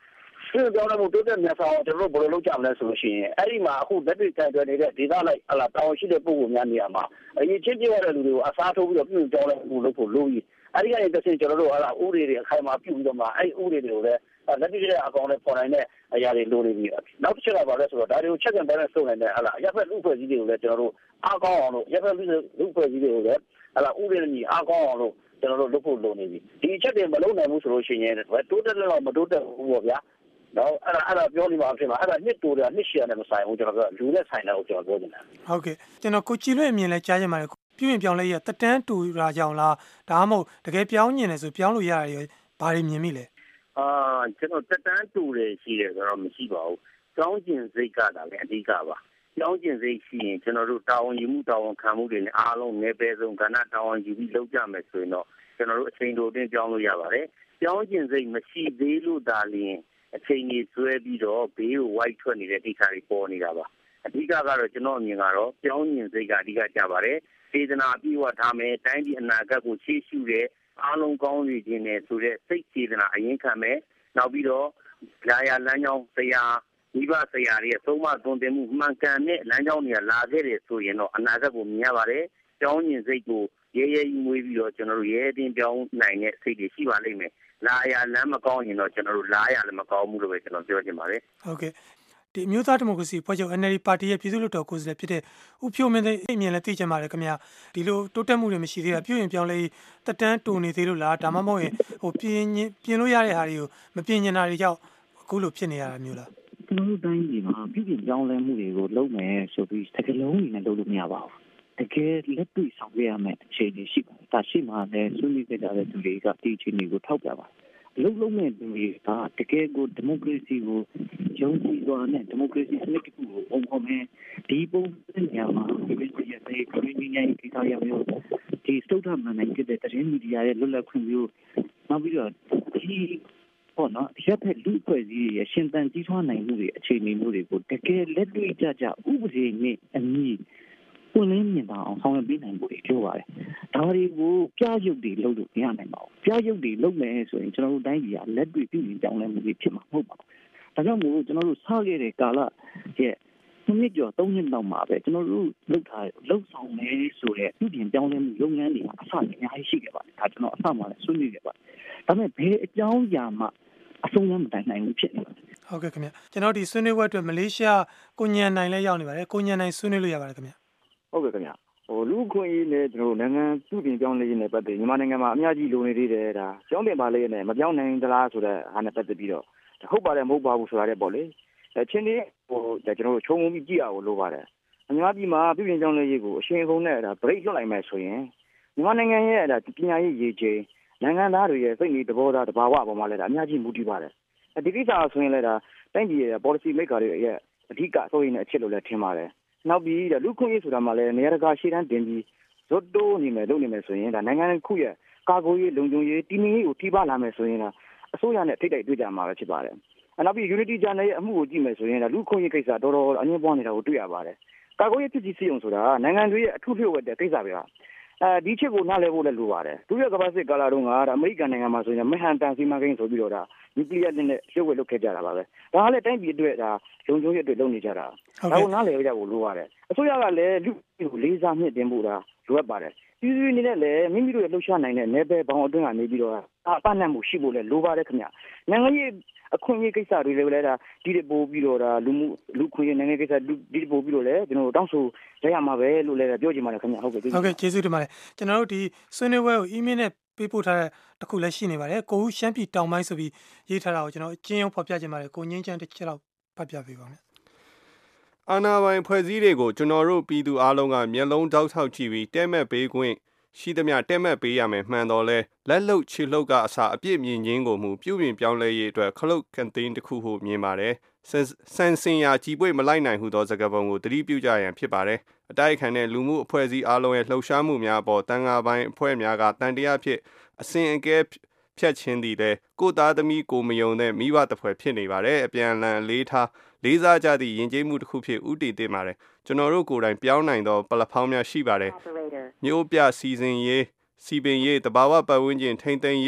ပြုပြင်ပြောင်းလဲမှုတိုးတက်မြတ်ဆောင်ကျွန်တော်တို့ဘယ်လိုလုပ်ကြမလဲဆိုလို့ရှိရင်အဲ့ဒီမှာအခုလက်တွေ့ကန်တွယ်နေတဲ့ဒေသလိုက်ဟလာတောင်းရှိတဲ့ပုံပုံများနေရာမှာအရေးချင်းပြရတဲ့လူတွေကိုအစားထိုးပြီးတော့ပြုပြင်ပြောင်းလဲမှုလုပ်ဖို့လိုပြီးအဲ့ဒီကနေတစ်ဆင့်ကျွန်တော်တို့ဟလာဥပဒေတွေအခိုင်အမာပြုပြီးတော့မှအဲ့ဥပဒေတွေကိုလည်းလက်တွေ့တဲ့အကောင်နဲ့ပေါ်နိုင်တဲ့အရာတွေလိုနေပြီနောက်တစ်ချက်ကပါလဲဆိုတော့ဒါတွေကို check and balance လုပ်နိုင်တဲ့ဟလာရပ်ဖက်လူ့ဖွဲ့စည်းတွေကိုလည်းကျွန်တော်တို့အားကောင်းအောင်လို့ရပ်ဖက်လူ့ဖွဲ့စည်းတွေကိုလည်းဟလာဥပဒေနဲ့အားကောင်းအောင်လို့ကျွန်တော်တို့လုပ်ဖို့လိုနေပြီဒီအချက်တွေမလုပ်နိုင်ဘူးဆိုလို့ရှိရင်တိုးတက်တော့မတိုးတက်ဘူးပေါ့ဗျာနော်အဲ့ဒါအဲ့ဒါပြောနေမှာအဖြစ်မှာအဲ့ဒါနှစ်တိုးတယ်နှစ်ရှည်တယ်မဆိုင်ဘူးကျွန်တော်ကလူနဲ့ဆိုင်တယ်ကိုကျွန်တော်ပြောနေတာဟုတ်ကဲ့ကျွန်တော်ကိုကြည်လွင့်အမြင်လဲကြားချင်ပါတယ်ပြုရင်ပြောင်းလဲရတက်တန်းတူတာကြောင့်လားဒါမှမဟုတ်တကယ်ပြောင်းညင်တယ်ဆိုပြောင်းလို့ရတယ်ဘာတွေမြင်မိလဲအာကျွန်တော်တက်တန်းတူတယ်ရှိတယ်ဆိုတော့မရှိပါဘူးကြောင်းကျင်စိတ်ကတာလည်းအဓိကပါကြောင်းကျင်စိတ်ရှိရင်ကျွန်တော်တို့တာဝန်ယူမှုတာဝန်ခံမှုတွေနဲ့အားလုံးနယ်ပယ်ဆုံးကဏ္ဍတာဝန်ယူပြီးလုပ်ကြမယ်ဆိုရင်တော့ကျွန်တော်တို့အချိန်တိုအတွင်းပြောင်းလို့ရပါတယ်ကြောင်းကျင်စိတ်မရှိသေးလို့ဒါလျင်အချိန်ကြီးဆွဲပြီးတော့ဘေးကိုဝိုက်ထွက်နေတဲ့တိခါတွေပေါ်နေတာပါအဓိကကတော့ကျွန်တော်အမြင်ကတော့ကြောင်းကျင်စိတ်ကအဓိကကြပါတယ်စေတနာအပြည့်အဝထားမယ်တိုင်းပြည်အနာဂတ်ကိုရှေ့ရှုတဲ့အားလုံးကောင်းစေခြင်းနဲ့ဆိုတဲ့စိတ်စေတနာအရင်ခံမယ်နောက်ပြီးတော့လာရလမ်းကြောင်းတရားမိဘဆရာတွေရဲ့သုံးမသွန်သင်မှုမှန်ကန်တဲ့လမ်းကြောင်းတွေကလာခဲ့တယ်ဆိုရင်တော့အနာဂတ်ကိုမြင်ရပါတယ်ကြောင်းကျင်စိတ်ကိုရဲရဲကြီးမွေးပြီးတော့ကျွန်တော်တို့ရဲတင်းပြောင်းနိုင်တဲ့စိတ်တွေရှိပါလိမ့်မယ်လာရလမ်းမကောင်းရင်တော့ကျွန်တော်တို့လာရလည်းမကောင်းဘူးလို့ပဲကျွန်တော်ပြောချင်ပါတယ်ဟုတ်ကဲ့ဒီအမျိုးသားဒီမိုကရေစီဖွဲ့ချုပ် N L D ပါတီရဲ့ပြည်သူ့လွှတ်တော်ကိုယ်စားလှယ်ဖြစ်တဲ့ဦးဖြိုးမင်းသိန်းအမြင်လည်းသိချင်ပါတယ်ခင်ဗျာဒီလိုတိုးတက်မှုတွေမရှိသေးတာပြုရင်ပြောင်းလဲတက်တန်းတူနေသေးလို့လားဒါမှမဟုတ်ရင်ဟိုပြင်ပြင်လို့ရတဲ့ဟာတွေကိုမပြင်ညင်တာတွေကြောင့်အခုလိုဖြစ်နေရတာမျိုးလားကျွန်တော်တို့တိုင်းပြည်မှာပြုပြင်ပြောင်းလဲမှုတွေကိုလုပ်မယ်ဆိုပြီးတစ်ကလုံးကြီးနဲ့လုပ်လို့မရပါဘူးတကယ်လက်တွေ့ဆောင်ရွက်ရမယ့်အခြေအနေရှိပါတယ်ဒါရှိမှလည်းဆွေးနွေးကြတဲ့သူတွေကဒီအခြေအနေကိုထောက်ပြပါတယ်အလုပ်လုပ်မဲ့သူတွေကတကယ်ကိုဒီမိုကရေစီကိုယုံကြည်သွားတဲ့ဒီမိုကရေစီစနစ်တစ်ခုကိုပုံဖော်မယ်ဒီပုံစံညာမှာဒီလိုရတဲ့ခရီးညီညီကိစ္စရမျိုးဒီစတုထမှန်နိုင်တဲ့သတင်းမီဒီယာရဲ့လွတ်လပ်ခွင့်မျိုးနောက်ပြီးတော့ဒီပေါ့နော်ရပ်ဖက်လူ့ဖွဲ့စည်းရဲ့ရှင်သန်ကြီးထွားနိုင်မှုတွေအခြေအနေမျိုးတွေကိုတကယ်လက်တွေ့ကြကြဥပဒေနဲ့အညီပွင့်လင်းမြင်သာအောင်ဆောင်ရွက်ပေးနိုင်ဖို့ပြောပါတယ်။ဒါတွေကိုပြရုပ်တွေလုပ်လို့မရနိုင်ပါဘူး။ပြရုပ်တွေလုပ်မယ်ဆိုရင်ကျွန်တော်တို့တိုင်းပြည်ကလက်တွေ့ပြည်ပြင်ကြောင်းလဲမှုတွေဖြစ်မှာမဟုတ်ပါဘူး။ဒါကြောင့်မို့ကျွန်တော်တို့ဆောက်ရတဲ့ကာလရဲ့နှစ်ကျော်သုံးနှစ်လောက်မှာပဲကျွန်တော်တို့လုပ်ထားလုပ်ဆောင်နေဆိုတဲ့ပြည်ပြင်ကြောင်းလဲမှုလုပ်ငန်းတွေအဆအများကြီးရှိခဲ့ပါတယ်။ဒါကျွန်တော်အဆမှာလည်းဆွေးနွေးခဲ့ပါတယ်။ဒါပေမဲ့ဘယ်အကြောင်းအရာမှအဆုံးမတိုင်နိုင်ဘူးဖြစ်နေပါတယ်။ဟုတ်ကဲ့ခင်ဗျ။ကျွန်တော်ဒီဆွေးနွေးပွဲအတွက်မလေးရှားကိုညံနိုင်လည်းရောက်နေပါတယ်။ကိုညံနိုင်ဆွေးနွေးလို့ရပါတယ်ခင်ဗျ။ဟုတ်ကဲ့ခင်ဗျဟိုလူခွင့်ရေးနဲ့ကျွန်တော်နိုင်ငံပြုပြင်ပြောင်းလဲရေးနဲ့ပတ်သက်မြန်မာနိုင်ငံမှာအများကြီးလိုနေသေးတယ်ဒါကြောင်းတင်ပါလေးနဲ့မပြောင်းနိုင်သလားဆိုတဲ့ဟာနဲ့ပတ်သက်ပြီးတော့ဟုတ်ပါတယ်မဟုတ်ပါဘူးဆိုတာလည်းပေါ့လေအချင်းချင်းဟိုကျွန်တော်တို့ခြုံငုံပြီးကြည့်ရအောင်လိုပါတယ်မြန်မာပြည်မှာပြုပြင်ပြောင်းလဲရေးကိုအရှင်အကုန်နဲ့ဒါ break လွှတ်လိုက်မယ်ဆိုရင်မြန်မာနိုင်ငံရဲ့ဒါပညာရေးရေးချင်းနိုင်ငံသားတွေရဲ့စိတ်နေသဘောထားတဘာဝပေါ်မှာလည်းဒါအများကြီးမူတည်ပါတယ်ဒီကိစ္စဆိုရင်လည်းဒါတိုင်းပြည်ရဲ့ policy maker တွေရဲ့အဓိကဆိုရင်အချက်လို့လည်းထင်ပါတယ်နောက်ပြီးလူခွင့်ရေးဆိုတာမှလည်းနေရာတကာရှေ့တန်းတင်ပြီးဇွတ်တိုးနေမယ်လုပ်နေမယ်ဆိုရင်ဒါနိုင်ငံခုရဲ့ကာကွယ်ရေးလုံခြုံရေးတည်ငြိမ်ရေးကိုထိပါလာမယ်ဆိုရင်ဒါအစိုးရနဲ့ထိတ်တိုက်တွေ့ကြမှာပဲဖြစ်ပါတယ်။နောက်ပြီး Unity Channel ရဲ့အမှုကိုကြည့်မယ်ဆိုရင်ဒါလူခွင့်ရေးကိစ္စတော်တော်အငြင်းပွားနေတာကိုတွေ့ရပါတယ်။ကာကွယ်ရေးဖြစ်စီစီအောင်ဆိုတာနိုင်ငံတွေရဲ့အထူးလျှို့ဝှက်တဲ့ကိစ္စပဲ။အဲဒီချက်ကိုနားလည်ဖို့လည်းလိုပါတယ်။သူရဲ့ကမ္ဘာစစ်ကာလာတုန်းကဒါအမေရိကန်နိုင်ငံမှာဆိုရင်မဟန်တန်စီမံကိန်းဆိုပြီးတော့ဒါနျူကလ িয়ার နဲ့လျှို့ဝှက်လုပ်ခဲ့ကြတာပါပဲ။ဒါကလည်းတိုင်းပြည်အတွက်ဒါလုံခြုံရေးအတွက်လုပ်နေကြတာ။ဒါကိုနားလည်ရဖို့လိုပါတယ်။အစိုးရကလည်းလူကိုလေးစားမြင့်တင်ဖို့ဒါလိုအပ်ပါတယ်။ပြည်သူတွေနဲ့လည်းမိမိတို့ရဲ့လှုပ်ရှားနိုင်တဲ့နယ်ပယ်ဘောင်အတွင်းကနေပြီးတော့အပန်းနဲ့မှုရှိဖို့လည်းလိုပါတယ်ခင်ဗျ။နိုင်ငံရေးအခွင့်အရေးကိစ္စတွေလည်းဒါဒီတွေပို့ပြီးတော့ဒါလူမှုလူခွင့်ရေးနိုင်ငံကိစ္စဒီတွေပို့ပြီးတော့လည်းကျွန်တော်တို့တောင်းဆိုရရမှာပဲလို့လည်းပြောချင်ပါတယ်ခင်ဗျဟုတ်ကဲ့ဟုတ်ကဲ့ကျေးဇူးတင်ပါတယ်ကျွန်တော်တို့ဒီဆွေးနွေးပွဲကို email နဲ့ပေးပို့ထားတဲ့တခုလည်းရှိနေပါတယ်ကိုဦးရှမ်းပြည်တောင်ပိုင်းဆိုပြီးရေးထားတာကိုကျွန်တော်အကျဉ်းအောင်ဖော်ပြချင်ပါတယ်ကိုငင်းချမ်းတစ်ချက်လောက်ဖတ်ပြပေးပါမယ်အာဏာပိုင်ဖွဲ့စည်းတွေကိုကျွန်တော်တို့ပြည်သူအားလုံးကမျက်လုံးတောက်ထောက်ကြည့်ပြီးတဲမဲ့ပေးခွင့်ရှိသမျှတဲမဲ့ပေးရမယ်မှန်တော့လဲလက်လုတ်ချီလုတ်ကအစားအပြစ်မြင်ခြင်းကိုမူပြုပြင်ပြောင်းလဲရေးအတွက်ခလုတ်ကန်တင်းတစ်ခုဟုမြင်ပါတယ်ဆန်စင်ရာကြီးပွေမလိုက်နိုင်ဟုသောစကားပုံကိုသတိပြုကြရန်ဖြစ်ပါတယ်အတိုက်အခံတဲ့လူမှုအဖွဲ့အစည်းအားလုံးရဲ့လှုပ်ရှားမှုများပေါ်တန်ခါပိုင်းအဖွဲ့များကတန်တရားဖြစ်အစဉ်အကဲဖြတ်ချင်းသည်လည်းကိုသားသမီးကိုမယုံတဲ့မိဘတစ်ဖွဲ့ဖြစ်နေပါတယ်အပြန်အလှန်လေးထားလေးစားကြသည့်ယဉ်ကျေးမှုတစ်ခုဖြစ်ဥတည်တင်ပါတယ်ကျွန်တော်တို့ကိုယ်တိုင်ပြောင်းနိုင်သောပလက်ဖောင်းများရှိပါတယ်မျိုးပြစီစဉ်ရေးစီပင်ရေးတဘာဝပတ်ဝန်းကျင်ထိမ့်သိမ်းရေး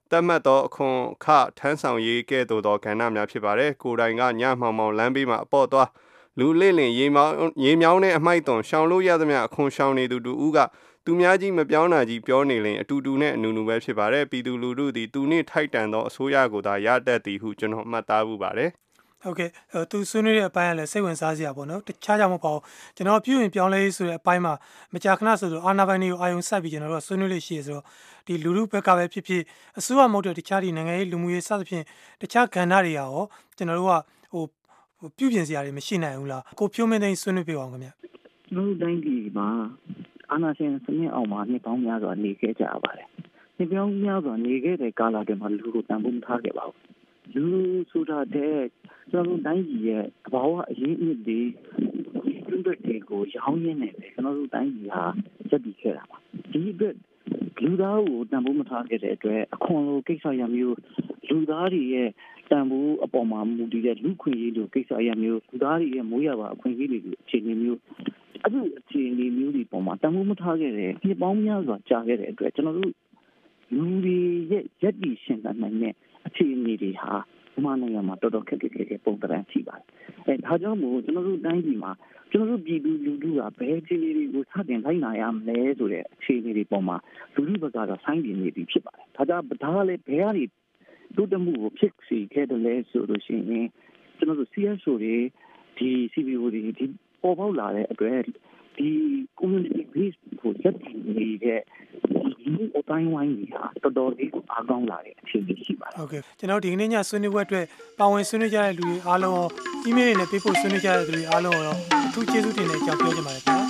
သတ်မှတ်သောအခွန်ခထမ်းဆောင်ရေးကဲ့သို့သောကဏ္ဍများဖြစ်ပါတယ်ကိုယ်တိုင်ကညမှောင်မှောင်လမ်းဘေးမှာအပေါ်သွားလူလင့်လင့်ရေမောင်းရေမြောင်းတဲ့အမိုက်သွန်ရှောင်လို့ရသမျှအခွန်ရှောင်နေသူတူဦးကသူများကြီးမပြောင်းတာကြီးပြောနေရင်အတူတူနဲ့အနူနူပဲဖြစ်ပါတယ်ပြည်သူလူထုသည်သူနှင့်ထိုက်တန်သောအစိုးရကိုသာရတတ်သည်ဟုကျွန်တော်မှတ်သားမှုပါတယ်ဟုတ်ကဲ့သူဆွေးနွေးတဲ့အပိုင်းကလည်းစိတ်ဝင်စားစရာပေါ့နော်တခြားကြောင့်မပေါ့ကျွန်တော်ပြုရင်ပြောင်းလဲဆိုတဲ့အပိုင်းမှာမကြာခဏဆိုတော့အာနာပိုင်းတွေကိုအာယုံဆက်ပြီးကျွန်တော်တို့ဆွေးနွေးလို့ရှိရဆိုတော့ဒီလူလူဘက်ကပဲဖြစ်ဖြစ်အစိုးရမဟုတ်တဲ့တခြားဒီနိုင်ငံရေးလူမှုရေးစသဖြင့်တခြားကဏ္ဍတွေရောကျွန်တော်တို့ကဟိုပြုပြင်စရာတွေမရှိနိုင်ဘူးလားကိုဖြိုးမင်းသိန်းဆွေးနွေးပြအောင်ခင်ဗျကျွန်တော်တို့တိုင်းပြည်မှာအာဏာရှင်စနစ်အောင်မှာနှစ်ပေါင်းများစွာနေခဲ့ကြရပါတယ်နှစ်ပေါင်းများစွာနေခဲ့တဲ့ကာလတွေမှာလူကိုတန်ဖိုးမထားခဲ့ပါဘူးလူဆိုတာတဲ့ကျွန်တော်တို့တိုင်းပြည်ရဲ့သဘာဝအရင်းအမြစ်တွေပြုတဲ့တွေကိုရောင်းရင်းနေတယ်ကျွန်တော်တို့တိုင်းပြည်ဟာစက်ပြီးခဲ့တာပါဒီအတွက်လူသားကိုတန်ဖိုးမထားခဲ့တဲ့အတွက်အခွန်လိုကိစ္စရမျိုးလူသားတွေရဲ့တန်ဖိုးအပေါ်မှာမူတည်တဲ့လူခွင့်ရေးလိုကိစ္စရမျိုးလူသားတွေရဲ့မိုးရပါအခွင့်အရေးတွေအခြေအနေမျိုးအဲ့ဒီအခြေအနေမျိုးတွေပေါ်မှာတန်ဖိုးမထားခဲ့တဲ့ဒီပေါင်းများစွာကြာခဲ့တဲ့အတွက်ကျွန်တော်တို့လူတွေရဲ့ရက်တီရှင်သန်နိုင်တဲ့အခြေအနေတွေဟာမြန်မာနိုင်ငံမှာတော်တော်ခက်ခဲခက်ခဲပုံသဏ္ဍာန်ရှိပါတယ်အဲဒါကြောင့်မို့ကျွန်တော်တို့တိုင်းပြည်မှာကျွန်တော်တို့ပြည်သူလူထုကဘယ်အခြေအနေတွေကိုစတင်လိုက်နိုင်ရမလဲဆိုတဲ့အခြေအနေတွေပေါ်မှာလူထုဘက်ကတော့ဆိုင်းပြနေပြီဖြစ်ပါတယ်ဒါကြောင့်ဒါကလည်းဘယ်ကနေတိုးတက်မှုကိုဖြစ်စေခဲ့တယ်လဲဆိုလို့ရှိရင်ကျွန်တော်တို့ C S O တွေဒီ C B O တွေဒီပေါ်ပေါက်လာတဲ့အတွက်ဒီ community base ကိုလက်တည်နေတဲ့ဒီအတိုင်းဝိုင်းကြီးဟာတော်တော်လေးအားကောင်းလာတဲ့အခြေအနေရှိပါတယ်ဟုတ်ကဲ့ကျွန်တော်ဒီကနေ့ညဆွေးနွေးပွဲအတွက်ပါဝင်ဆွေးနွေးကြတဲ့လူတွေအားလုံးရော email နဲ့ပေးပို့ဆွေးနွေးကြတဲ့လူတွေအားလုံးရောအထူးကျေးဇူးတင်တဲ့အကြောင်းပြောချင်ပါတယ်ခင်ဗျာ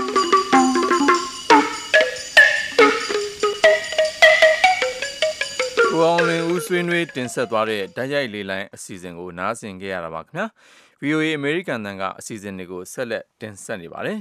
ကိုအောင်လင်းဦးဆွေးနွေးတင်ဆက်သွားတဲ့ဓာတ်ရိုက်လေးလိုင်းအစီအစဉ်ကိုနားဆင်ကြရတာပါခင်ဗျာ V O A အမေရိကန်တန်ကအစီအစဉ်တွေကိုဆက်လက်တင်ဆက်နေပါတယ်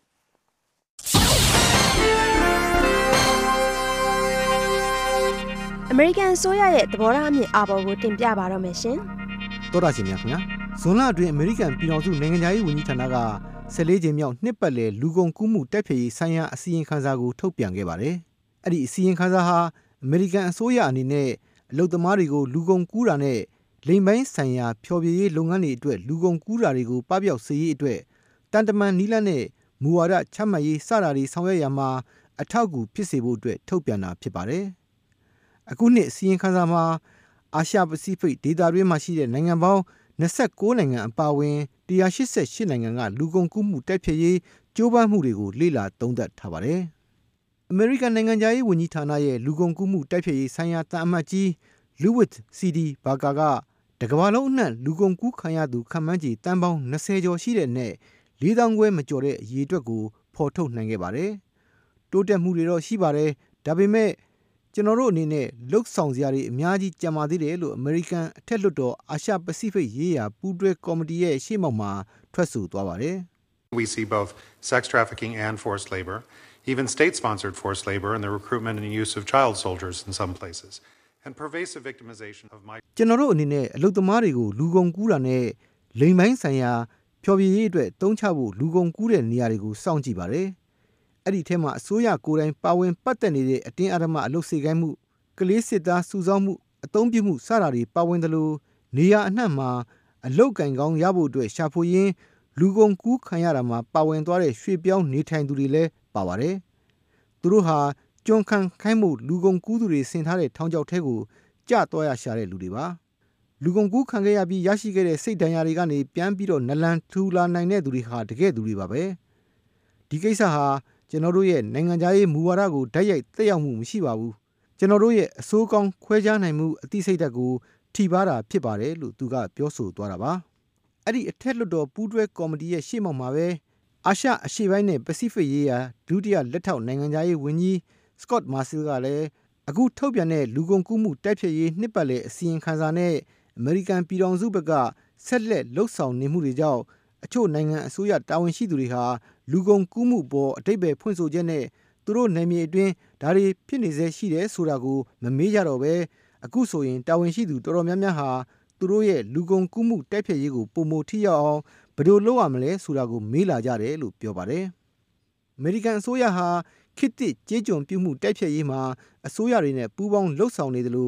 အမေရိကန်ဆိုရရဲ့သဘောထားအမြင်အာဘော်ကိုတင်ပြပါတော့မယ်ရှင်။တော်တာရှင်များခင်ဗျာဇွန်လအတွင်းအမေရိကန်ပြည်ထောင်စုနိုင်ငံသားရေးဝန်ကြီးဌာနကဆယ်လေးကြိမ်မြောက်နှစ်ပတ်လည်လူကုန်ကူးမှုတိုက်ဖျက်ရေးဆိုင်ရာအစီရင်ခံစာကိုထုတ်ပြန်ခဲ့ပါတယ်။အဲ့ဒီအစီရင်ခံစာဟာအမေရိကန်အစိုးရအနေနဲ့အလုပ်သမားတွေကိုလူကုန်ကူးတာနဲ့လိမ်ပိုင်းဆိုင်ရာဖျော်ဖြေရေးလုပ်ငန်းတွေအတွက်လူကုန်ကူးတာတွေကိုပပျောက်စေရေးအတွက်တန်တမန်နီးလန်းနဲ့မူဝါဒချမှတ်ရေးစတာတွေဆောင်ရွက်ရမှာအထောက်အကူဖြစ်စေဖို့အတွက်ထုတ်ပြန်တာဖြစ်ပါတယ်။အခုနှစ်အစီရင်ခံစာမှာအာရှပစိဖိတ်ဒေသတွင်းမှာရှိတဲ့နိုင်ငံပေါင်း၂၉နိုင်ငံအပါအဝင်၁၈၈နိုင်ငံကလူကုန်ကူးမှုတိုက်ဖျက်ရေးကြိုးပမ်းမှုတွေကိုလေ့လာသုံးသပ်ထားပါတယ်။အမေရိကန်နိုင်ငံသားရေးဝန်ကြီးဌာနရဲ့လူကုန်ကူးမှုတိုက်ဖျက်ရေးဆိုင်ရာတန်အမတ်ကြီး Louis C D Barker ကတကမ္ဘာလုံးအနှံ့လူကုန်ကူးခံရသူခန့်မှန်းခြေတန်ပေါင်း၂၀ကျော်ရှိတဲ့နဲ့လေးသောင်းခွဲမကျော်တဲ့အရေအတွက်ကိုဖော်ထုတ်နိုင်ခဲ့ပါတယ်။တိုးတက်မှုတွေတော့ရှိပါတယ်။ဒါပေမဲ့ကျွန်တော်တို့အနေနဲ့လှုပ်ဆောင်စရာတွေအများကြီးကြံပါသေးတယ်လို့အမေရိကန်အထက်လွှတ်တော်အာရှပစိဖိတ်ရေးရာပူးတွဲကော်မတီရဲ့ရှေ့မှောက်မှာထွက်ဆိုသွားပါတယ်။ We see both sex trafficking and forced labor, even state-sponsored forced labor and the recruitment and use of child soldiers in some places, and pervasive victimization of migrants. ကျွန်တော်တို့အနေနဲ့အလုပ်သမားတွေကိုလူကုန်ကူးတာနဲ့လိမ်ပိုင်းဆိုင်ရာဖျော်ဖြေရေးအတွက်တုံးချဖို့လူကုန်ကူးတဲ့နေရာတွေကိုစောင့်ကြည့်ပါတယ်။အဲ့ဒီထဲမှာအစိုးရကိုယ်တိုင်ပါဝင်ပတ်သက်နေတဲ့အတင်းအဓမ္မအလုပ်စေခိုင်းမှုကလေးစစ်သားစုဆောင်းမှုအသုံးပြုမှုစတာတွေပါဝင်တယ်လို့နေရာအနှံ့မှာအလုတ်ကင်ကောင်းရဖို့အတွက်ရှာဖွေရင်းလူကုန်ကူးခံရတာမှာပါဝင်သွားတဲ့ရွှေပြောင်းနေထိုင်သူတွေလည်းပါပါတယ်။သူတို့ဟာကျွန်းခံခိုင်းမှုလူကုန်ကူးသူတွေဆင်ထားတဲ့ထောင်ချောက်ထဲကိုကျသွားရရှာတဲ့လူတွေပါ။လူကုန်ကူးခံခဲ့ရပြီးရရှိခဲ့တဲ့စိတ်ဒဏ်ရာတွေကနေပြန်ပြီးတော့နလန်ထူလာနိုင်တဲ့သူတွေဟာတကယ်သူတွေပါပဲ။ဒီကိစ္စဟာကျွန်တော်တို့ရဲ့နိုင်ငံခြားရေးမူဝါဒကိုဓာတ်ရိုက်သက်ရောက်မှုမရှိပါဘူး။ကျွန်တော်တို့ရဲ့အစိုးကောင်းခွဲခြားနိုင်မှုအသိစိတ်ဓာတ်ကိုထိပါတာဖြစ်ပါတယ်လို့သူကပြောဆိုသွားတာပါ။အဲ့ဒီအထက်လွှတ်တော်ပူးတွဲကော်မတီရဲ့ရှေ့မှောက်မှာပဲအာရှအရှေ့ပိုင်းနဲ့ပစိဖိတ်ရေးရာဒုတိယလက်ထောက်နိုင်ငံခြားရေးဝန်ကြီး Scott Marciel ကလည်းအခုထုတ်ပြန်တဲ့လူကုန်ကူးမှုတိုက်ဖျက်ရေးနှစ်ပတ်လည်အစီရင်ခံစာနဲ့အမေရိကန်ပြည်ထောင်စုဘက်ကဆက်လက်လှုပ်ဆောင်နေမှုတွေကြောင့်အချို့နိုင်ငံအစိုးရတာဝန်ရှိသူတွေဟာလူကုန်ကူးမှုပေါ်အတိတ်ပဲဖွင့်ဆိုချက်နဲ့သူတို့နယ်မြေအတွင်းဒါတွေဖြစ်နေစေရှိတယ်ဆိုတာကိုမမေးကြတော့ပဲအခုဆိုရင်တာဝန်ရှိသူတော်တော်များများဟာသူတို့ရဲ့လူကုန်ကူးမှုတိုက်ဖျက်ရေးကိုပုံမထိရောက်အောင်ဘယ်လိုလုပ်ရမလဲဆိုတာကိုမေးလာကြတယ်လို့ပြောပါတယ်။အမေရိကန်အစိုးရဟာခေတ်သစ်ကြေးကျွန်ပြုမှုတိုက်ဖျက်ရေးမှာအစိုးရတွေနဲ့ပူးပေါင်းလှုပ်ဆောင်နေတယ်လို့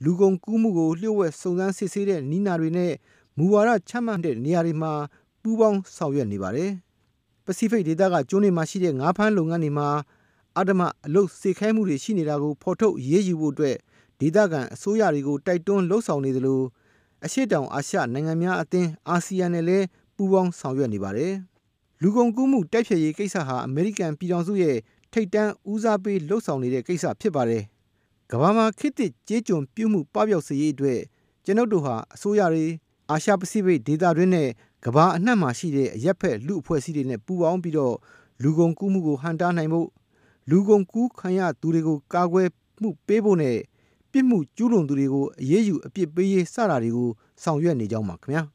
လူကုန်ကူးမှုကိုလျှို့ဝှက်စုံစမ်းစစ်ဆေးတဲ့နည်းနာတွေနဲ့မူဝါဒချမှတ်တဲ့နေရာတွေမှာပူးပေါင်းဆောင်ရွက်နေပါတယ်။ ပစိဖိတ်ဒေသကကျွန်းတွေမှာရှိတဲ့ငါးဖမ်းလုပ်ငန်းတွေမှာအဓမ္မအလုပ်စေခိုင်းမှုတွေရှိနေတာကိုဖော်ထုတ်အရေးယူဖို့အတွက်ဒေသခံအစိုးရတွေကိုတိုက်တွန်းလှုံ့ဆော်နေသလိုအရှေ့တောင်အာရှနိုင်ငံများအသင်းအာဆီယံနဲ့လည်းပူးပေါင်းဆောင်ရွက်နေပါတယ်။လူကုန်ကူးမှုတိုက်ဖျက်ရေးကိစ္စဟာအမေရိကန်ပြည်ထောင်စုရဲ့ထိပ်တန်းဦးစားပေးလှုံ့ဆော်နေတဲ့ကိစ္စဖြစ်ပါတယ်။ကမ္ဘာမှာခေတ်သစ်ကြေးကျွန်ပြုမှုပပျောက်စေရေးအတွက်ကျွန်ုပ်တို့ဟာအစိုးရတွေအာရှပစိဖိတ်ဒေသတွင်းနဲ့ကမ္ဘာအနှံ့မှာရှိတဲ့အရက်ဖက်လူအဖွဲ့အစည်းတွေနဲ့ပူးပေါင်းပြီးတော့လူကုန်ကူးမှုကိုဟန့်တားနိုင်ဖို့လူကုန်ကူးခံရသူတွေကိုကာကွယ်မှုပေးဖို့နဲ့ပြစ်မှုကျူးလွန်သူတွေကိုအရေးယူအပြစ်ပေးရေးစတာတွေကိုဆောင်ရွက်နေကြောင်းပါခင်ဗျာ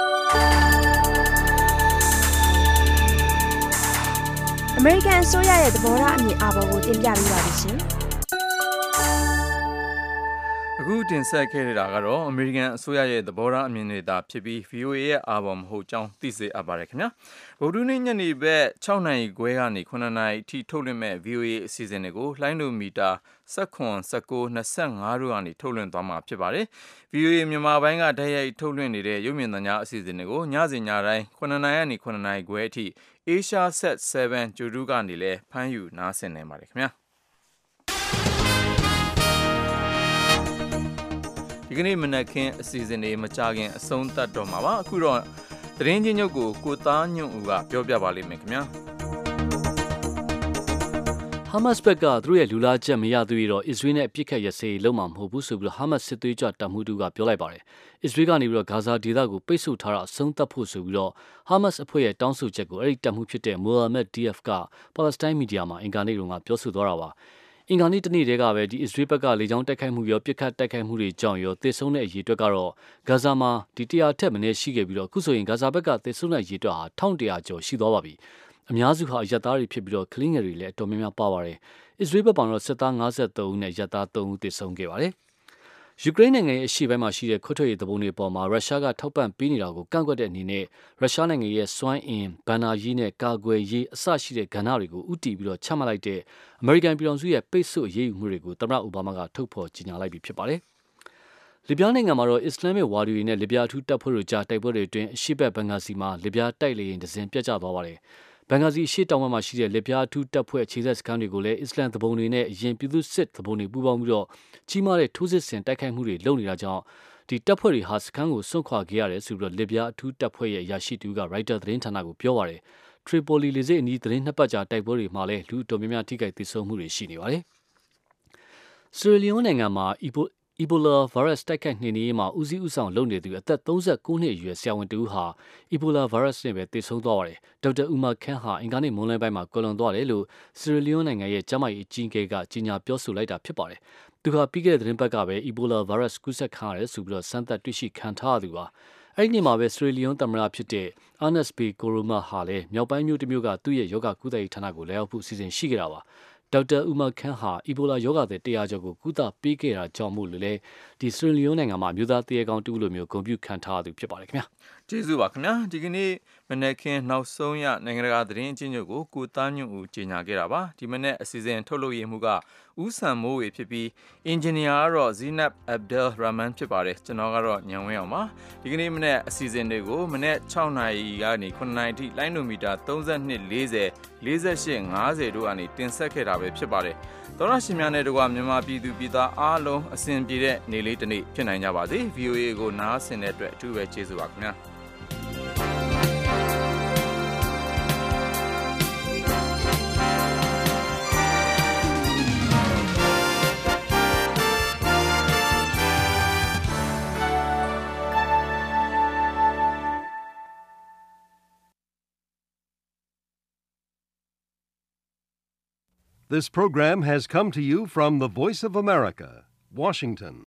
အမေရိကန်အစိုးရရဲ့သဘောထားအမြင်အာဘော်ကိုတင်ပြပေးပါလိမ့်ရှင်အခုတင်ဆက်ခဲ့တာကတော့အမေရိကန်အစိုးရရဲ့သဘောထားအမြင်တွေသာဖြစ်ပြီး ဗီအိုအေ ရဲ့အာဘော်မဟုတ်ကြောင်းသိစေအပ်ပါတယ်ခင်ဗျာဗုဒ္ဓနေ့ညနေဘက်၆နာရီခွဲကနေခုနှစ်နာရီအထိထုတ်လွှင့်မဲ့ ဗီအိုအေ အစီအစဉ်တွေကိုလိုင်းဒိုမီတာ၁၇ ၁၉ ၂၅တို့ကနေထုတ်လွှင့်သွားမှာဖြစ်ပါတယ် ဗီအိုအေ မြန်မာပိုင်းကတိုက်ရိုက်ထုတ်လွှင့်နေတဲ့ရုပ်မြင်သံကြားအစီအစဉ်တွေကိုညစဉ်ညတိုင်းခုနှစ်နာရီကနေခုနှစ်နာရီခွဲအထိ Asia Set 7 ဂျိုဒူးကနေလည်းဖမ်းယူနားဆင်နိုင်ပါတယ်ခင်ဗျာဒီကနေ့မနက်ခင်းအစီအစဉ်တွေမကြခင်အဆုံးသတ်တော့မှာပါအခုတော့သတင်းချင်းချုပ်ကိုကိုသားညွန့်ဦးကပြောပြပါလိမ့်မယ်ခင်ဗျာဟာမတ်စ်ဘက်ကသူတို့ရဲ့လူလာချက်မရသေးပြီးတော့အစ္စရေးနဲ့အပြစ်ခတ်ရစေလုံးမှာမဟုတ်ဘူးဆိုပြီးတော့ဟာမတ်စ်စစ်သွေးကြွတပ်မှုတူကပြောလိုက်ပါတယ်အစ္စရေးကနေပြီးတော့ဂါဇာဒေသကိုပိတ်ဆို့ထားတာအဆုံးသတ်ဖို့ဆိုပြီးတော့ဟာမတ်စ်အဖွဲ့ရဲ့တောင်းဆိုချက်ကိုအဲ့ဒီတပ်မှုဖြစ်တဲ့မိုဟာမက်ဒီအက်ဖ်ကပါလက်စတိုင်းမီဒီယာမှာအင်ကာနေ့တုန်းကပြောဆိုသွားတာပါအင်္ဂါနေ့တနေ့တည်းကပဲဒီအစ္စရေးဘက်ကလေကြောင်းတိုက်ခိုက်မှုရောပြစ်ခတ်တိုက်ခိုက်မှုတွေကြောင့်ရောသေဆုံးတဲ့အရေအတွက်ကတော့ဂါဇာမှာဒီတရာထက်မနည်းရှိခဲ့ပြီးတော့အခုဆိုရင်ဂါဇာဘက်ကသေဆုံးတဲ့အရေအတွက်ဟာတစ်တရာကျော်ရှိသွားပါပြီအများစုဟာအရက်သားတွေဖြစ်ပြီးတော့ကလင်းငယ်တွေလည်းအတော်များများပါပါတယ်အစ္စရေးဘက်ကတော့စစ်သား၅၃ဦးနဲ့ရက်သား၃ဦးသေဆုံးခဲ့ပါတယ်ယူကရိန်းနိုင်ငံရဲ့အရှေ့ပိုင်းမှာရှိတဲ့ခွတ်ထွက်ရေးတဘုံတွေပေါ်မှာရုရှားကထောက်ပံ့ပေးနေတာကိုကန့်ကွက်တဲ့အနေနဲ့ရုရှားနိုင်ငံရဲ့စွမ်းအင်ဘဏ္ဍာရေးနဲ့ကာကွယ်ရေးအစရှိတဲ့ကဏ္ဍတွေကိုဥတီပြီးတော့ချမှတ်လိုက်တဲ့အမေရိကန်ပြည်ထောင်စုရဲ့ပိတ်ဆို့အရေးယူမှုတွေကိုသမ္မတအိုဘားမားကထုတ်ဖော်ကြေညာလိုက်ပြီဖြစ်ပါတယ်။လစ်ဗျားနိုင်ငံမှာတော့အစ္စလာမစ်ဝါဒီတွေနဲ့လစ်ဗျားအထူးတပ်ဖွဲ့တို့ကြားတိုက်ပွဲတွေအတွင်းအရှေ့ဘက်ဘင်ဂါစီမှာလစ်ဗျားတိုက်လေယာဉ်တစ်စင်းပြတ်ကျသွားပါတယ်။ဘင်ဂါစီအရှေ့တောင်ဘက်မှာရှိတဲ့လစ်ဗျားအထူးတပ်ဖွဲ့ခြေဆက်စခန်းတွေကိုလည်းအစ္စလမ်တဘုံတွေနဲ့အရင်ပြည်သူစစ်တဘုံတွေပူးပေါင်းပြီးတော့ကြီးမားတဲ့ထိုးစစ်ဆင်တိုက်ခိုက်မှုတွေလုပ်နေတာကြောင့်ဒီတပ်ဖွဲ့တွေဟာစခန်းကိုစွန့်ခွာခဲ့ရတယ်ဆိုပြီးတော့လစ်ဗျားအထူးတပ်ဖွဲ့ရဲ့ရရှိသူကရိုက်တာသတင်းဌာနကိုပြောပါတယ်ထရီပိုလီလေဆိပ်အနီးသတင်းနှစ်ပတ်ကြာတိုက်ပွဲတွေမှာလည်းလူတော်များများထိခိုက်သေဆုံးမှုတွေရှိနေပါတယ်။ဆီရီလီယိုနိုင်ငံမှာအီဘိုအီဘိုလာဗိုင်းရပ်စ်တိုက်ခိုက်နှိမ်နင်းရေးမှာဦးစီးဦးဆောင်လုပ်နေသူအသက်၃၉နှစ်အရွယ်ဆရာဝန်တဦးဟာအီဘိုလာဗိုင်းရပ်စ်နဲ့ပဲသေဆုံးသွားပါတယ်။ဒေါက်တာအူမာခန်ဟာအင်္ဂါနေ့မွန်းလွဲပိုင်းမှာကွယ်လွန်သွားတယ်လို့ဆီရီလီယိုနိုင်ငံရဲ့ကျန်းမာရေးအကြီးအကဲကကြေညာပြောဆိုလိုက်တာဖြစ်ပါတယ်။သူဟာပြီးခဲ့တဲ့သတင်းပတ်ကပဲအီဘိုလာဗိုင်းရပ်စ်ကူးစက်ခံရတယ်ဆိုပြီးတော့စမ်းသပ်တွေ့ရှိခံထားရသူပါ။အဲ့ဒီနေ့မှာပဲဆီရီလီယိုသမ္မတဖြစ်တဲ့အာနက်စ်ဘီကိုရိုမာဟာလည်းမြောက်ပိုင်းမြို့တစ်မြို့ကသူ့ရဲ့ယောဂကုသရေးဌာနကိုလည်းရောက်ဖို့အစီအစဉ်ရှိခဲ့တာပါဒေါက်တာအူမာခန်ဟာအီဘိုလာယောဂသည်တရားကျော်ကိုကုသပေးခဲ့တာကြောင့်မို့လို့လေဒီဆီရီလီယိုနိုင်ငံမှာမြို့သားတရေကောင်းတူလိုမျိုးဂုဏ်ပြုခံထားရသူဖြစ်ပါတယ်ခင်ဗျာကျေးဇူးပါခင်ဗျာဒီကနေ့မနေ့ကနောက်ဆုံးရနိုင်ငံတကာသတင်းအချင်းချုပ်ကိုကိုသားညွန့်ဦးကြီးညာခဲ့တာပါဒီမနေ့အစီအစဉ်ထုတ်လုပ်ရမှုကဦးဆန်မိုးဝေဖြစ်ပြီးအင်ဂျင်နီယာကတော့ဇီနပ်အဗ်ဒယ်ရာမန်ဖြစ်ပါတယ်ကျွန်တော်ကတော့ညံဝင်းအောင်ပါဒီကနေ့မနေ့အစီအစဉ်တွေကိုမနေ့၆နာရီကနေခုနှစ်နာရီထိလိုင်းနိုမီတာ၃၂ ၄၀ ၄၈ ၅၀တို့ကနေတင်ဆက်ခဲ့တာပဲဖြစ်ပါတယ်သောရရှင်များနဲ့တကွာမြန်မာပြည်သူပြည်သားအားလုံးအစဉ်ပြေတဲ့နေ့လေးတစ်နေ့ဖြစ်နိုင်ကြပါစေ ဗီအိုအေ ကိုနားဆင်တဲ့အတွက်အထူးပဲကျေးဇူးပါခင်ဗျာ This program has come to you from the Voice of America, Washington.